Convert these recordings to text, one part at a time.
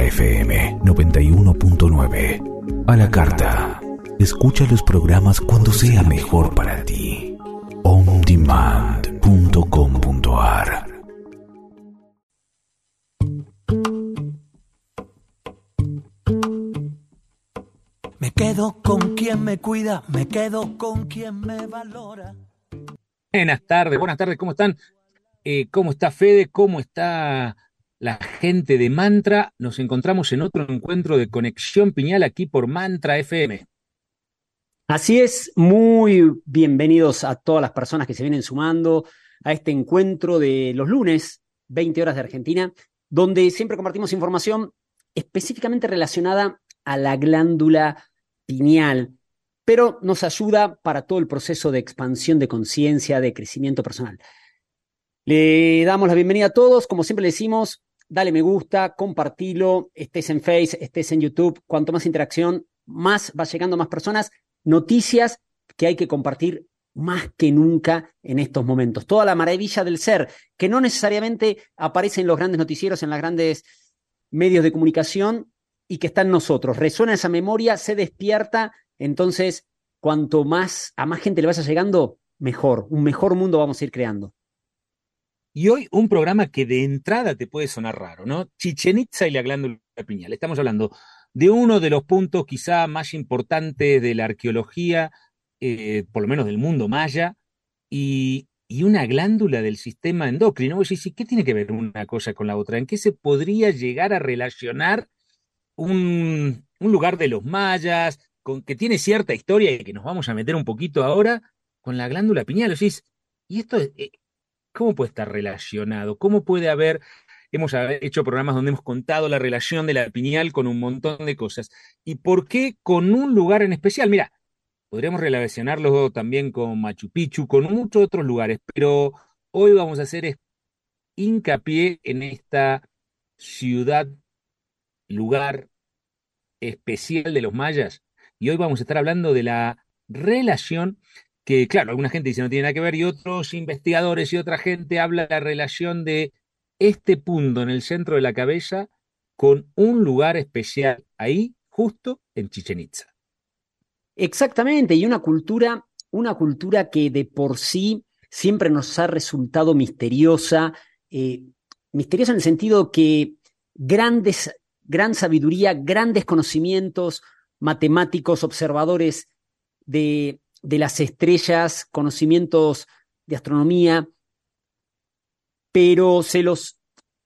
FM 91.9. A la carta. Escucha los programas cuando sea mejor para ti. ondemand.com.ar. Me quedo con quien me cuida, me quedo con quien me valora. Buenas tardes, ¿cómo están? ¿Cómo está Fede? ¿Cómo está la gente de Mantra? Nos encontramos en otro encuentro de Conexión Piñal aquí por Mantra FM. Así es, muy bienvenidos a todas las personas que se vienen sumando a este encuentro de los lunes, 20 horas de Argentina, donde siempre compartimos información específicamente relacionada a la glándula pineal, pero nos ayuda para todo el proceso de expansión de conciencia, de crecimiento personal. Le damos la bienvenida a todos, como siempre le decimos, dale me gusta, compartilo, estés en Face, estés en YouTube, cuanto más interacción, más va llegando a más personas, noticias que hay que compartir más que nunca en estos momentos. Toda la maravilla del ser, que no necesariamente aparece en los grandes noticieros, en los grandes medios de comunicación, y que está en nosotros. Resuena esa memoria, se despierta, entonces cuanto más a más gente le vaya llegando, mejor, un mejor mundo vamos a ir creando. Y hoy un programa que de entrada te puede sonar raro, ¿no? Chichén Itzá y la glándula pineal. Estamos hablando de uno de los puntos quizá más importantes de la arqueología, por lo menos del mundo maya, y una glándula del sistema endocrino. Vos decís, ¿qué tiene que ver una cosa con la otra? ¿En qué se podría llegar a relacionar un lugar de los mayas, con que tiene cierta historia y que nos vamos a meter un poquito ahora, con la glándula pineal? Decís, ¿y esto cómo puede estar relacionado? ¿Cómo puede haber? Hemos hecho programas donde hemos contado la relación de la pineal con un montón de cosas. ¿Y por qué con un lugar en especial? Mira, podríamos relacionarlo también con Machu Picchu, con muchos otros lugares, pero hoy vamos a hacer hincapié en esta ciudad, lugar especial de los mayas. Y hoy vamos a estar hablando de la relación que, claro, alguna gente dice no tiene nada que ver, y otros investigadores y otra gente habla de la relación de este punto en el centro de la cabeza con un lugar especial ahí, justo en Chichén Itzá. Exactamente, y una cultura que de por sí siempre nos ha resultado misteriosa, misteriosa en el sentido que gran sabiduría, grandes conocimientos matemáticos, observadores de las estrellas, conocimientos de astronomía, pero se los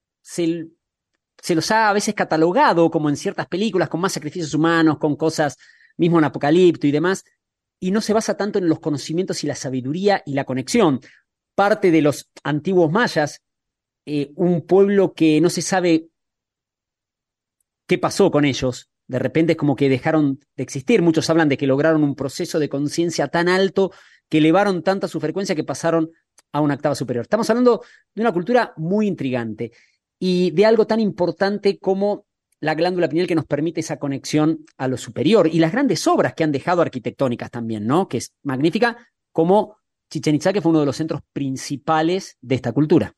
ha a veces catalogado como en ciertas películas, con más sacrificios humanos, con cosas, mismo en Apocalipto y demás, y no se basa tanto en los conocimientos y la sabiduría y la conexión. Parte de los antiguos mayas, un pueblo que no se sabe qué pasó con ellos. De repente es como que dejaron de existir. Muchos hablan de que lograron un proceso de conciencia tan alto que elevaron tanta su frecuencia que pasaron a una octava superior. Estamos hablando de una cultura muy intrigante y de algo tan importante como la glándula pineal que nos permite esa conexión a lo superior y las grandes obras que han dejado arquitectónicas también, ¿no? Que es magnífica, como Chichén Itzá, que fue uno de los centros principales de esta cultura.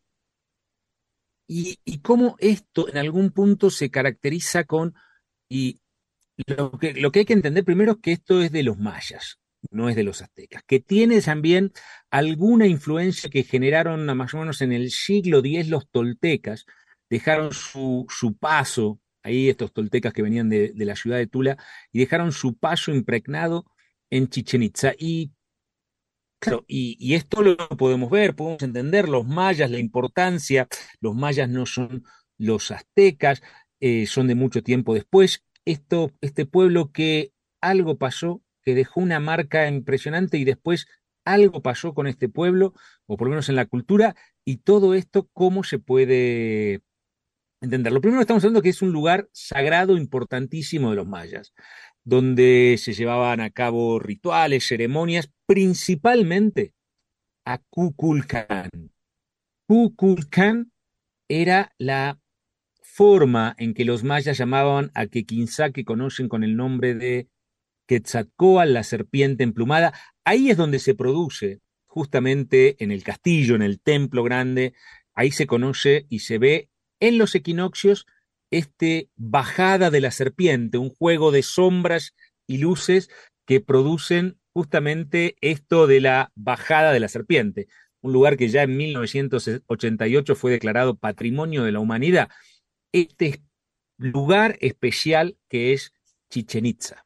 Y cómo esto en algún punto se caracteriza con, y lo que hay que entender primero es que esto es de los mayas, no es de los aztecas, que tiene también alguna influencia que generaron más o menos en el siglo X los toltecas, dejaron su paso, ahí estos toltecas que venían de la ciudad de Tula, y dejaron su paso impregnado en Chichén Itzá. Y claro, y esto lo podemos ver, podemos entender los mayas, la importancia, los mayas no son los aztecas, son de mucho tiempo después. Este pueblo que algo pasó, que dejó una marca impresionante y después algo pasó con este pueblo, o por lo menos en la cultura, y todo esto, ¿cómo se puede entender? Lo primero estamos hablando que es un lugar sagrado importantísimo de los mayas, donde se llevaban a cabo rituales, ceremonias, principalmente a Kukulcán. Kukulcán era la forma en que los mayas llamaban a Quequinzá, que conocen con el nombre de Quetzalcóatl, la serpiente emplumada. Ahí es donde se produce, justamente en el castillo, en el templo grande, ahí se conoce y se ve en los equinoccios bajada de la serpiente, un juego de sombras y luces que producen justamente esto de la bajada de la serpiente, un lugar que ya en 1988 fue declarado Patrimonio de la Humanidad. Este lugar especial que es Chichén Itzá.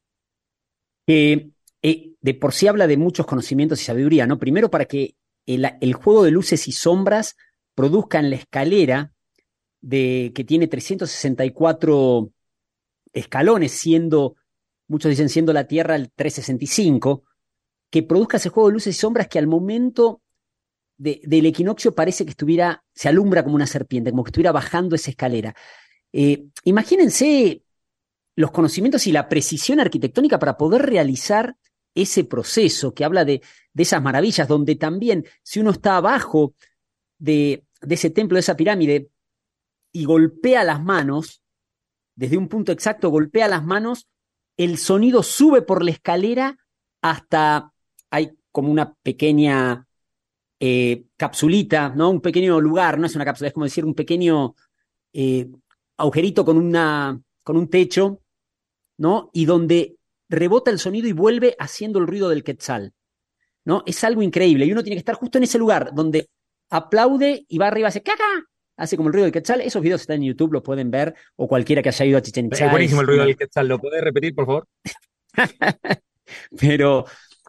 De por sí habla de muchos conocimientos y sabiduría, ¿no? Primero, para que el juego de luces y sombras produzca en la escalera que tiene 364 escalones, muchos dicen siendo la Tierra el 365, que produzca ese juego de luces y sombras que al momento del equinoccio parece que se alumbra como una serpiente, como que estuviera bajando esa escalera. Imagínense los conocimientos y la precisión arquitectónica para poder realizar ese proceso que habla de esas maravillas, donde también si uno está abajo de ese templo, de esa pirámide, y golpea las manos, desde un punto exacto golpea las manos, el sonido sube por la escalera hasta, hay como una pequeña capsulita, ¿no? Un pequeño lugar, no es una cápsula, es como decir un pequeño agujerito con un techo, ¿no? Y donde rebota el sonido y vuelve haciendo el ruido del quetzal, ¿no? Es algo increíble y uno tiene que estar justo en ese lugar donde aplaude y va arriba, hace ¡caca! Hace como el ruido del quetzal. Esos videos están en YouTube, los pueden ver, o cualquiera que haya ido a Chichén Itzá. Es buenísimo el ruido del quetzal, ¿lo podés repetir, por favor? Pero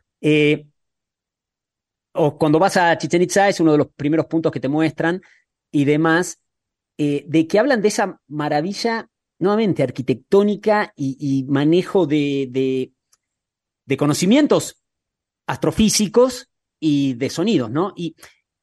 o cuando vas a Chichén Itzá es uno de los primeros puntos que te muestran y demás, de que hablan de esa maravilla nuevamente arquitectónica y manejo de conocimientos astrofísicos y de sonidos, ¿no? Y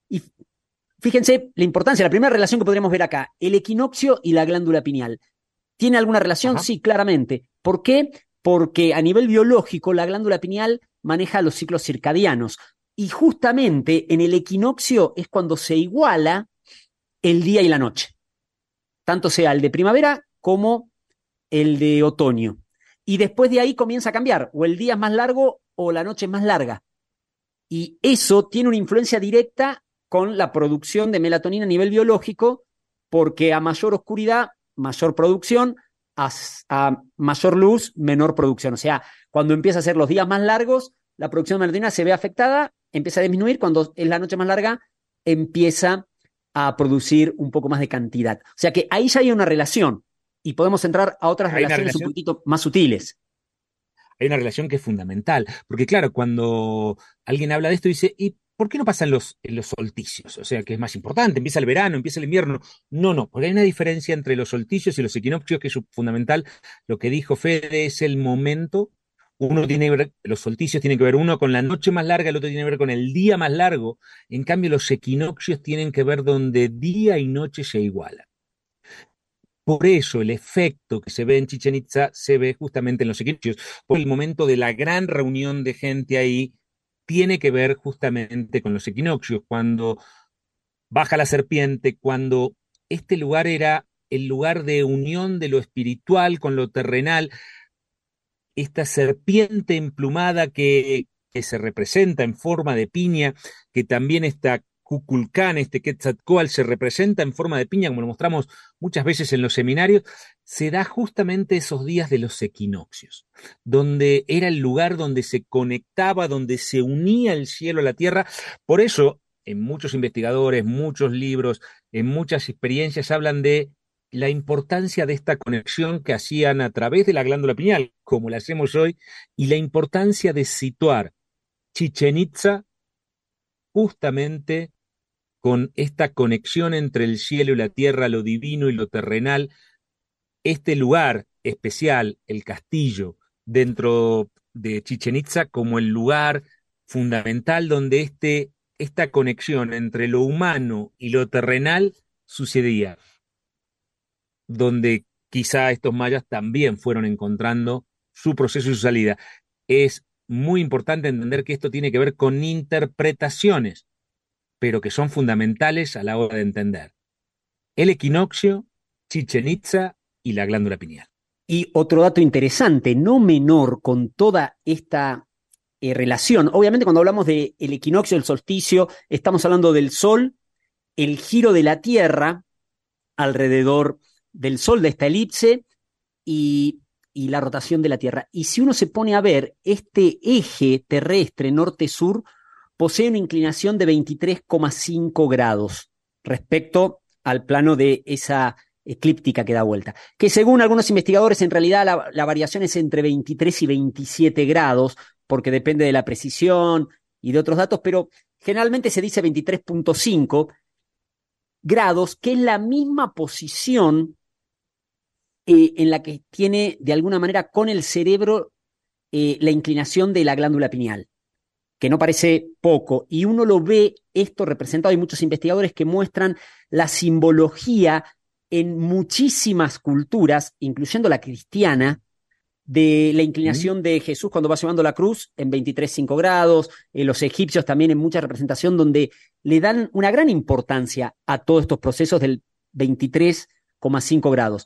fíjense la importancia, la primera relación que podríamos ver acá, el equinoccio y la glándula pineal. ¿Tiene alguna relación? Ajá. Sí, claramente. ¿Por qué? Porque a nivel biológico la glándula pineal maneja los ciclos circadianos y justamente en el equinoccio es cuando se iguala el día y la noche, tanto sea el de primavera como el de otoño. Y después de ahí comienza a cambiar, o el día es más largo o la noche es más larga. Y eso tiene una influencia directa con la producción de melatonina a nivel biológico, porque a mayor oscuridad, mayor producción, a mayor luz, menor producción. O sea, cuando empieza a ser los días más largos, la producción de melatonina se ve afectada, empieza a disminuir, cuando es la noche más larga, empieza a producir un poco más de cantidad. O sea que ahí ya hay una relación y podemos entrar a otras relaciones un poquito más sutiles. Hay una relación que es fundamental, porque claro, cuando alguien habla de esto dice, ¿y por qué no pasa en los solsticios? O sea, que es más importante, empieza el verano, empieza el invierno. No, porque hay una diferencia entre los solsticios y los equinoccios que es fundamental. Lo que dijo Fede es el momento. Uno tiene que ver, los solsticios tienen que ver uno con la noche más larga, el otro tiene que ver con el día más largo. En cambio, los equinoccios tienen que ver donde día y noche se igualan. Por eso el efecto que se ve en Chichén Itzá se ve justamente en los equinoccios. Por el momento de la gran reunión de gente ahí tiene que ver justamente con los equinoccios, cuando baja la serpiente, cuando este lugar era el lugar de unión de lo espiritual con lo terrenal, esta serpiente emplumada que se representa en forma de piña, que también está Kukulcán, este Quetzalcóatl, se representa en forma de piña, como lo mostramos muchas veces en los seminarios, se da justamente esos días de los equinoccios, donde era el lugar donde se conectaba, donde se unía el cielo a la tierra. Por eso, en muchos investigadores, muchos libros, en muchas experiencias hablan de la importancia de esta conexión que hacían a través de la glándula pineal, como la hacemos hoy, y la importancia de situar Chichén Itzá justamente con esta conexión entre el cielo y la tierra, lo divino y lo terrenal, este lugar especial, el castillo, dentro de Chichén Itzá, como el lugar fundamental donde esta conexión entre lo humano y lo terrenal sucedía, donde quizá estos mayas también fueron encontrando su proceso y su salida. Es muy importante entender que esto tiene que ver con interpretaciones, pero que son fundamentales a la hora de entender el equinoccio, Chichén Itzá y la glándula pineal. Y otro dato interesante, no menor con toda esta relación, obviamente cuando hablamos del equinoccio, del solsticio, estamos hablando del Sol, el giro de la Tierra alrededor del Sol, de esta elipse, y la rotación de la Tierra. Y si uno se pone a ver, este eje terrestre norte-sur posee una inclinación de 23,5 grados respecto al plano de esa eclíptica que da vuelta, que según algunos investigadores en realidad la variación es entre 23 y 27 grados, porque depende de la precisión y de otros datos, pero generalmente se dice 23,5 grados, que es la misma posición en la que tiene de alguna manera con el cerebro la inclinación de la glándula pineal, que no parece poco, y uno lo ve esto representado. Hay muchos investigadores que muestran la simbología en muchísimas culturas, incluyendo la cristiana, de la inclinación de Jesús cuando va llevando la cruz en 23,5 grados, los egipcios también en mucha representación donde le dan una gran importancia a todos estos procesos del 23,5 grados,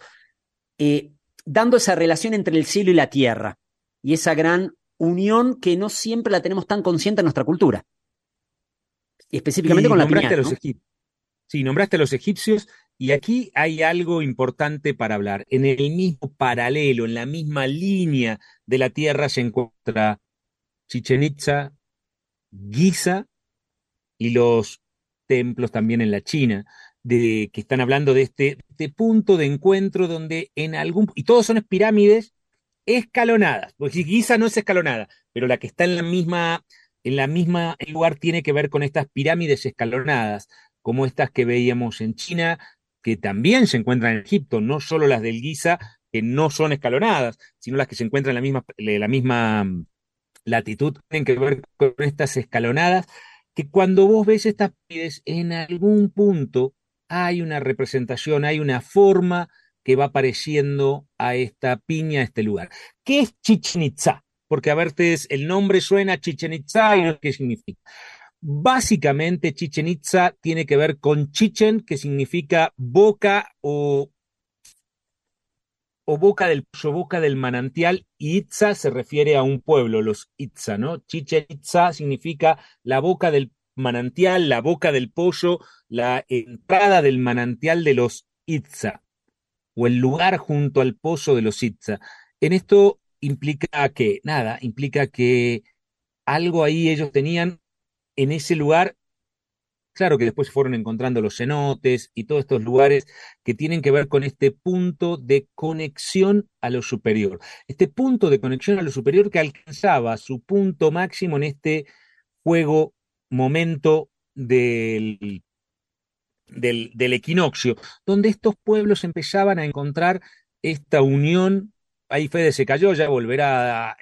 dando esa relación entre el cielo y la tierra, y esa gran unión que no siempre la tenemos tan consciente en nuestra cultura, específicamente Y con la nombraste piñata, a los ¿no? egipcios. Sí, nombraste a los egipcios y aquí hay algo importante para hablar. En el mismo paralelo, en la misma línea de la Tierra se encuentra Chichen Itza, Giza y los templos también en la China, que están hablando de este punto de encuentro donde y todos son pirámides escalonadas, porque si Giza no es escalonada, pero la que está en la misma lugar tiene que ver con estas pirámides escalonadas, como estas que veíamos en China, que también se encuentran en Egipto, no solo las del Giza, que no son escalonadas, sino las que se encuentran en la misma latitud, tienen que ver con estas escalonadas, que cuando vos ves estas pirámides, en algún punto hay una representación, hay una forma que va apareciendo a esta piña, a este lugar. ¿Qué es Chichen Itza? Porque a veces el nombre suena a Chichen Itza y no sé qué significa. Básicamente, Chichen Itza tiene que ver con Chichen, que significa boca o boca del manantial, y Itza se refiere a un pueblo, los Itza, ¿no? Chichen Itza significa la boca del manantial, la boca del pollo, la entrada del manantial de los Itza, o el lugar junto al pozo de los Itza. En esto implica que algo ahí ellos tenían en ese lugar. Claro que después fueron encontrando los cenotes y todos estos lugares que tienen que ver con este punto de conexión a lo superior. Este punto de conexión a lo superior que alcanzaba su punto máximo en este juego, momento del equinoccio, donde estos pueblos empezaban a encontrar esta unión. Ahí Fede se cayó, ya volverá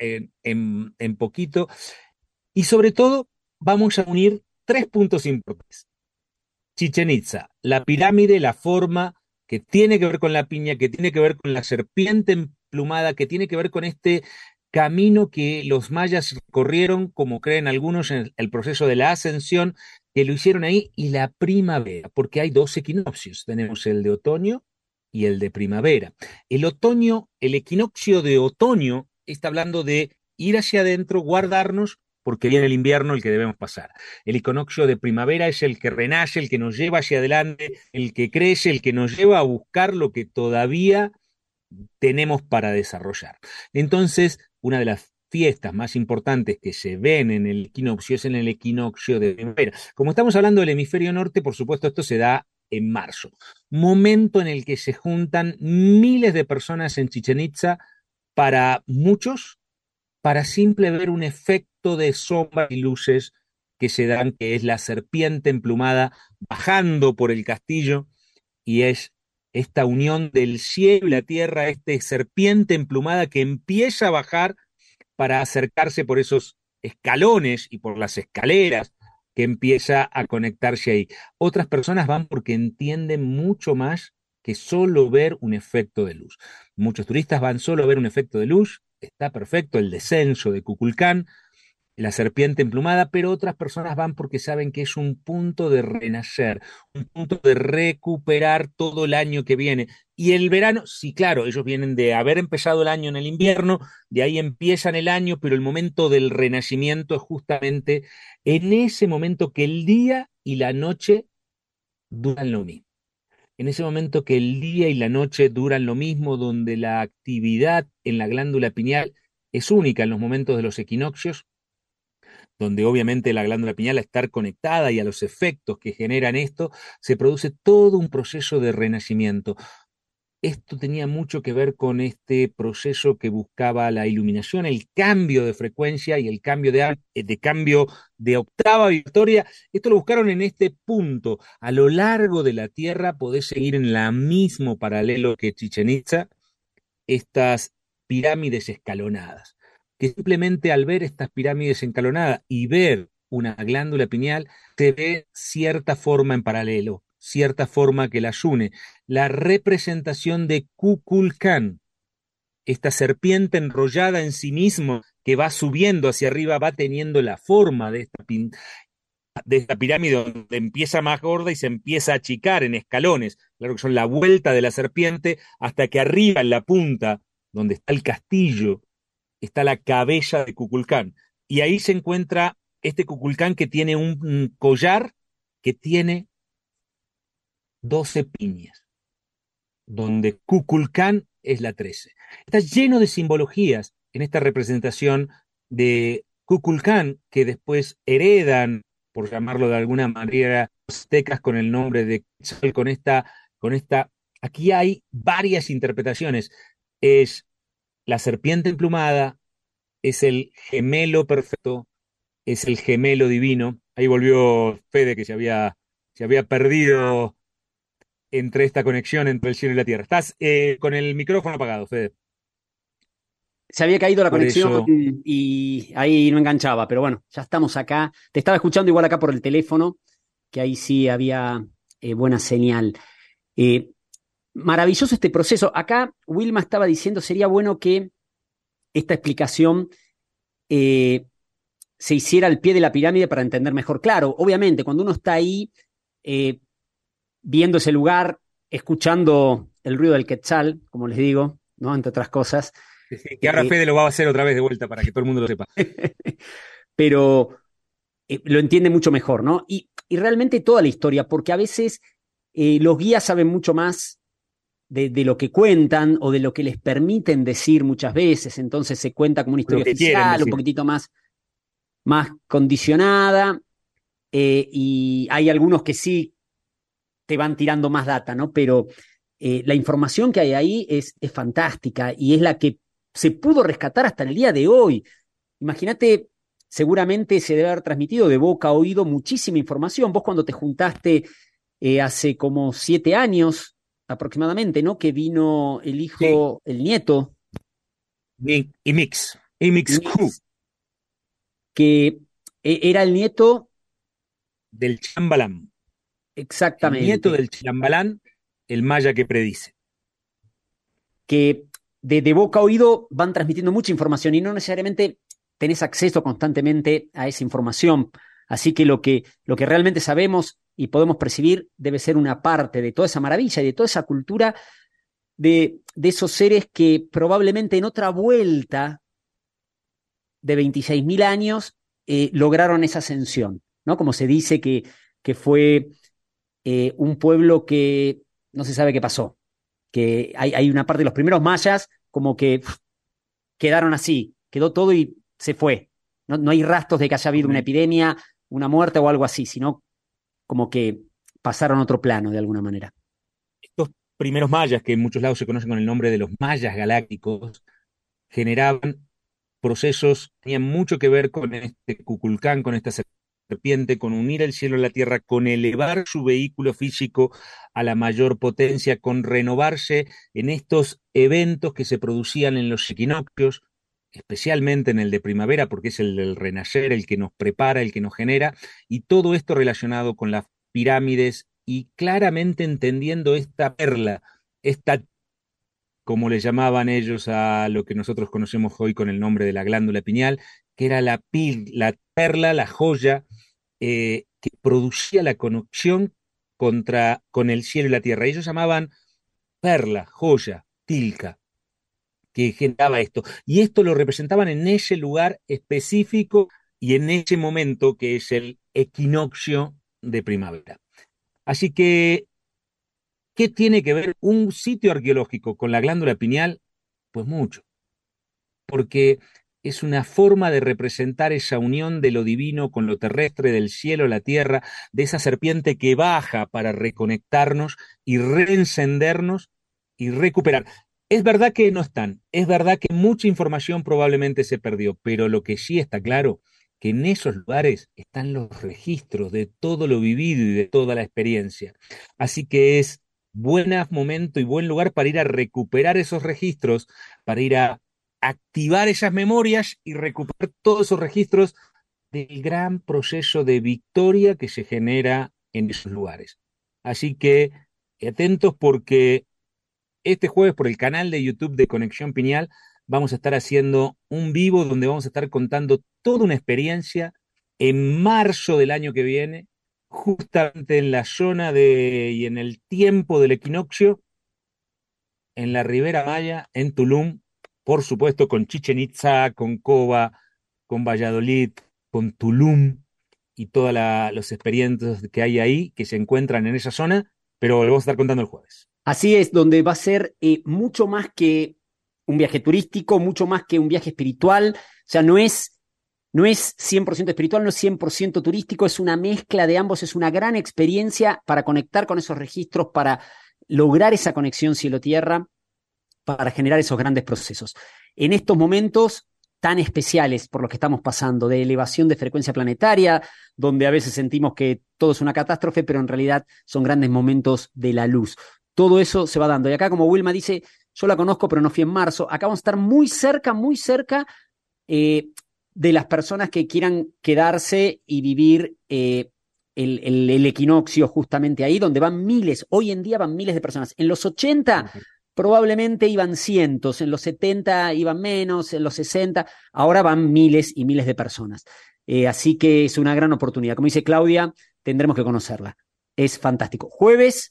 en poquito. Y sobre todo, vamos a unir tres puntos importantes. Chichen Itza, la pirámide, la forma que tiene que ver con la piña, que tiene que ver con la serpiente emplumada, que tiene que ver con este camino que los mayas corrieron, como creen algunos, en el proceso de la ascensión, que lo hicieron ahí, y la primavera, porque hay dos equinoccios, tenemos el de otoño y el de primavera. El otoño, el equinoccio de otoño, está hablando de ir hacia adentro, guardarnos, porque viene el invierno el que debemos pasar. El equinoccio de primavera es el que renace, el que nos lleva hacia adelante, el que crece, el que nos lleva a buscar lo que todavía tenemos para desarrollar. Entonces, una de las fiestas más importantes que se ven en el equinoccio es en el equinoccio de primavera. Como estamos hablando del hemisferio norte, por supuesto, esto se da en marzo, momento en el que se juntan miles de personas en Chichen Itza, para muchos, para simple ver un efecto de sombras y luces que se dan, que es la serpiente emplumada bajando por el castillo, y es esta unión del cielo y la tierra, esta serpiente emplumada que empieza a bajar para acercarse por esos escalones y por las escaleras, que empieza a conectarse ahí. Otras personas van porque entienden mucho más que solo ver un efecto de luz. Muchos turistas van solo a ver un efecto de luz, está perfecto, el descenso de Kukulcán, la serpiente emplumada, pero otras personas van porque saben que es un punto de renacer, un punto de recuperar todo el año que viene. Y el verano, sí, claro, ellos vienen de haber empezado el año en el invierno, de ahí empiezan el año, pero el momento del renacimiento es justamente en ese momento que el día y la noche duran lo mismo. en ese momento que el día y la noche duran lo mismo, donde la actividad en la glándula pineal es única en los momentos de los equinoccios, donde obviamente la glándula pineal, al estar conectada y a los efectos que generan esto, se produce todo un proceso de renacimiento. Esto tenía mucho que ver con este proceso que buscaba la iluminación, el cambio de frecuencia y el cambio de cambio de octava vibratoria. Esto lo buscaron en este punto. A lo largo de la Tierra podés seguir en el mismo paralelo que Chichén Itzá, estas pirámides escalonadas, que simplemente al ver estas pirámides escalonadas y ver una glándula pineal, se ve cierta forma en paralelo, cierta forma que las une. La representación de Kukulcán, esta serpiente enrollada en sí mismo que va subiendo hacia arriba, va teniendo la forma de esta pirámide, donde empieza más gorda y se empieza a achicar en escalones, claro que son la vuelta de la serpiente, hasta que arriba en la punta, donde está el castillo, está la cabeza de Kukulcán. Y ahí se encuentra este Kukulcán que tiene un collar que tiene 12 piñas, donde Kukulcán es la 13. Está lleno de simbologías en esta representación de Kukulcán, que después heredan, por llamarlo de alguna manera, los aztecas con el nombre de Quetzal, aquí hay varias interpretaciones. Es la serpiente emplumada, es el gemelo perfecto, es el gemelo divino. Ahí volvió Fede, que se había perdido entre esta conexión entre el cielo y la tierra. Estás con el micrófono apagado, Fede. Se había caído la Por conexión eso, y ahí no enganchaba, pero bueno, ya estamos acá. Te estaba escuchando igual acá por el teléfono, que ahí sí había buena señal. Eh, Maravilloso este proceso. Acá Wilma estaba diciendo, sería bueno que esta explicación eh, se hiciera al pie de la pirámide para entender mejor. Claro, obviamente, cuando uno está ahí eh, viendo ese lugar, escuchando el ruido del quetzal, como les digo, ¿no? Entre otras cosas. que ahora eh, Fede lo va a hacer otra vez de vuelta para que todo el mundo lo sepa. pero lo entiende mucho mejor, ¿no? Y realmente toda la historia, porque a veces los guías saben mucho más de lo que cuentan o de lo que les permiten decir muchas veces, entonces se cuenta como una Lo historia que quieren oficial, un decir. poquitito más condicionada, y hay algunos que sí te van tirando más data, ¿no? Pero la información que hay ahí es fantástica y es la que se pudo rescatar hasta el día de hoy. Imagínate, seguramente se debe haber transmitido de boca a oído muchísima información. Vos cuando te juntaste hace como 7 años aproximadamente, ¿no? Que vino el Sí, hijo, el nieto, y Mix Q, Mix, que era el nieto del Chambalán. El nieto exactamente, del Chambalán, el maya que predice. que de boca a oído van transmitiendo mucha información y no necesariamente tenés acceso constantemente a esa información. Así que lo que realmente sabemos y podemos percibir debe ser una parte de toda esa maravilla y de toda esa cultura de esos seres que probablemente en otra vuelta de 26.000 años lograron esa ascensión, ¿no? Como se dice que fue un pueblo que no se sabe qué pasó, que hay una parte de los primeros mayas como que quedaron así, quedó todo y se fue. No hay rastros de que haya habido una Correcto. epidemia, una muerte o algo así, sino como que pasaron a otro plano de alguna manera. Estos primeros mayas, que en muchos lados se conocen con el nombre de los mayas galácticos, generaban procesos, tenían mucho que ver con este Kukulcán, con esta serpiente, con unir el cielo y la tierra, con elevar su vehículo físico a la mayor potencia, con renovarse en estos eventos que se producían en los equinoccios, especialmente en el de primavera, porque es el del renacer, el que nos prepara, el que nos genera, y todo esto relacionado con las pirámides y claramente entendiendo esta perla, esta, como le llamaban ellos a lo que nosotros conocemos hoy con el nombre de la glándula pineal, que era la perla, la joya, que producía la conexión con el cielo y la tierra. Ellos llamaban perla, joya, tilca, que generaba esto. Y esto lo representaban en ese lugar específico y en ese momento que es el equinoccio de primavera. Así que ¿Qué tiene que ver un sitio arqueológico con la glándula pineal? Pues mucho, porque es una forma de representar esa unión de lo divino con lo terrestre, del cielo a la tierra, de esa serpiente que baja para reconectarnos y reencendernos y recuperar. Es verdad que no están, es verdad que mucha información probablemente se perdió, pero lo que sí está claro, que en esos lugares están los registros de todo lo vivido y de toda la experiencia. Así que es buen momento y buen lugar para ir a recuperar esos registros, para ir a activar esas memorias y recuperar todos esos registros del gran proceso de victoria que se genera en esos lugares. Así que atentos, porque este jueves por el canal de YouTube de Conexión Pineal vamos a estar haciendo un vivo donde vamos a estar contando toda una experiencia en marzo del año que viene, justamente en la zona y en el tiempo del equinoccio, en la Ribera Maya, en Tulum, por supuesto con Chichén Itzá, con Cobá, con Valladolid, con Tulum y todas los experimentos que hay ahí, que se encuentran en esa zona, pero lo vamos a estar contando el jueves. Así es, donde va a ser mucho más que un viaje turístico, mucho más que un viaje espiritual. O sea, no es 100% espiritual, no es 100% turístico, es una mezcla de ambos, es una gran experiencia para conectar con esos registros, para lograr esa conexión cielo-tierra, para generar esos grandes procesos. En estos momentos tan especiales por los que estamos pasando, de elevación de frecuencia planetaria, donde a veces sentimos que todo es una catástrofe, pero en realidad son grandes momentos de la luz. Todo eso se va dando. Y acá, como Wilma dice, yo la conozco, pero no fui en marzo. Acá vamos a estar muy cerca de las personas que quieran quedarse y vivir el equinoccio justamente ahí, donde van miles. Hoy en día van miles de personas. En los 80 probablemente iban cientos, en los 70 iban menos, en los 60, ahora van miles y miles de personas. Así que es una gran oportunidad. Como dice Claudia, tendremos que conocerla. Es fantástico. Jueves,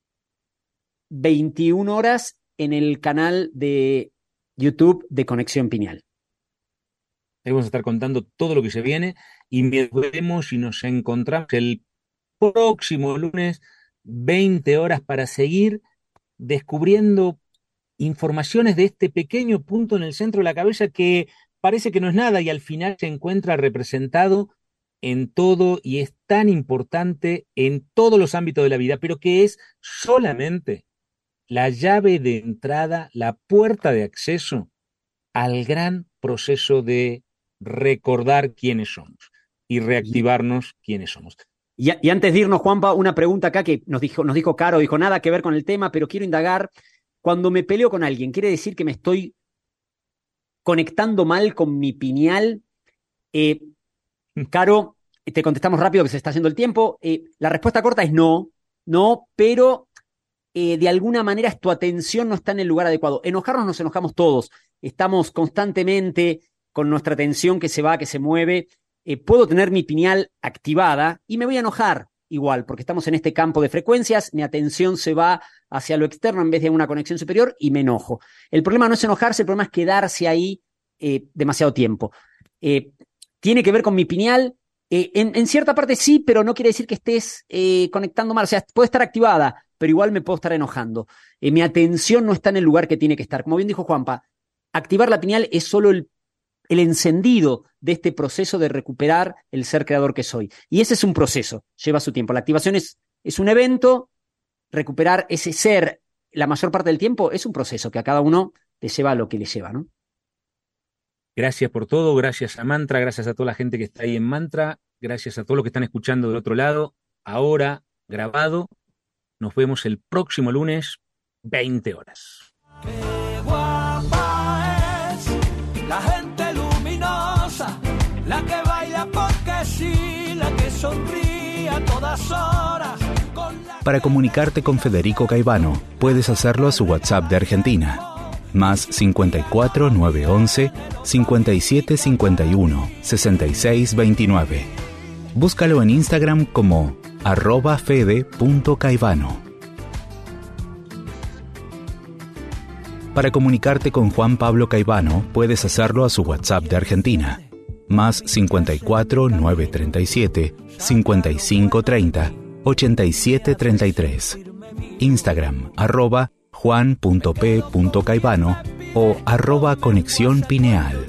21 horas en el canal de YouTube de Conexión Pineal. Ahí vamos a estar contando todo lo que se viene y nos vemos y nos encontramos el próximo lunes, 20 horas, para seguir descubriendo informaciones de este pequeño punto en el centro de la cabeza que parece que no es nada y al final se encuentra representado en todo y es tan importante en todos los ámbitos de la vida, pero que es solamente la llave de entrada, la puerta de acceso al gran proceso de recordar quiénes somos y reactivarnos quiénes somos. Y antes de irnos, Juanpa, una pregunta acá que nos dijo Caro, dijo nada que ver con el tema, pero quiero indagar. Cuando me peleo con alguien, ¿quiere decir que me estoy conectando mal con mi pineal? Caro, te contestamos rápido que se está haciendo el tiempo. La respuesta corta es no, pero de alguna manera tu atención no está en el lugar adecuado. Enojarnos nos enojamos todos. Estamos constantemente con nuestra atención que se va, que se mueve. Puedo tener mi pineal activada y me voy a enojar igual, porque estamos en este campo de frecuencias, mi atención se va hacia lo externo en vez de una conexión superior y me enojo. El problema no es enojarse, el problema es quedarse ahí demasiado tiempo. Tiene que ver con mi pineal. En cierta parte sí, pero no quiere decir que estés conectando mal. O sea, puede estar activada, pero igual me puedo estar enojando. Mi atención no está en el lugar que tiene que estar. Como bien dijo Juanpa, activar la pineal es solo el encendido de este proceso de recuperar el ser creador que soy. Y ese es un proceso, lleva su tiempo. La activación es un evento, recuperar ese ser la mayor parte del tiempo es un proceso que a cada uno le lleva a lo que le lleva, ¿no? Gracias por todo, gracias a Mantra, gracias a toda la gente que está ahí en Mantra, gracias a todos los que están escuchando del otro lado, ahora grabado. Nos vemos el próximo lunes, 20 horas. Qué guapa es la gente luminosa, la que baila porque sí, la que sonríe a todas horas. Para comunicarte con Federico Caivano, puedes hacerlo a su WhatsApp de Argentina, más 54 911 57 51 66 29. Búscalo en Instagram como @fede.caivano. Para comunicarte con Juan Pablo Caivano, puedes hacerlo a su WhatsApp de Argentina, más 54 937 55 30 87 33. Instagram, @juan.p.caivano o @conexión pineal.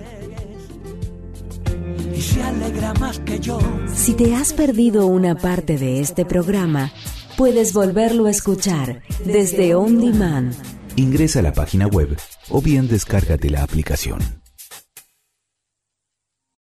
Y se alegra más que yo. Si te has perdido una parte de este programa, puedes volverlo a escuchar desde On Demand. Ingresa a la página web o bien descárgate la aplicación.